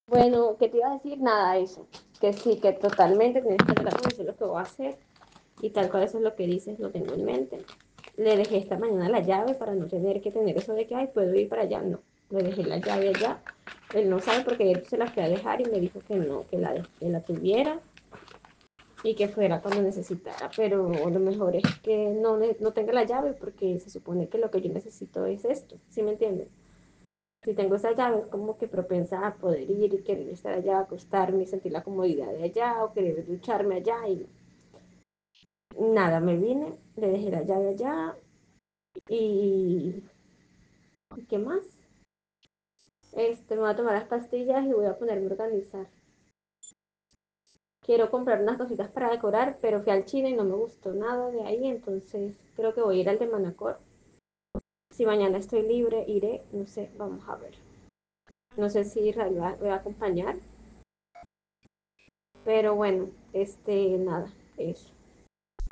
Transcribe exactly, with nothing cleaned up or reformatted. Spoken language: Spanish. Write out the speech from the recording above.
Bueno, ¿qué te iba a decir? Nada, eso. Que sí, que totalmente tienes que tratar con eso es lo que voy a hacer. Y tal cual eso es lo que dices, lo tengo en mente. Le dejé esta mañana la llave para no tener que tener eso de que, ay, puedo ir para allá. No, le dejé la llave allá. Él no sabe porque él se la fui a dejar y me dijo que no, que la, que la tuviera y que fuera cuando necesitara. Pero lo mejor es que no, no tenga la llave porque se supone que lo que yo necesito es esto. ¿Sí me entiendes? Si tengo esa llave, es como que propensa a poder ir y querer estar allá, acostarme y sentir la comodidad de allá o querer ducharme allá y nada, me vine, le dejé la llave allá y ¿y qué más? Este, me voy a tomar las pastillas y voy a ponerme a organizar. Quiero comprar unas cositas para decorar, pero fui al chino y no me gustó nada de ahí, entonces creo que voy a ir al de Manacor. Si mañana estoy libre, iré, no sé, vamos a ver. No sé si Israel va, me va a acompañar, pero bueno, este, nada, eso.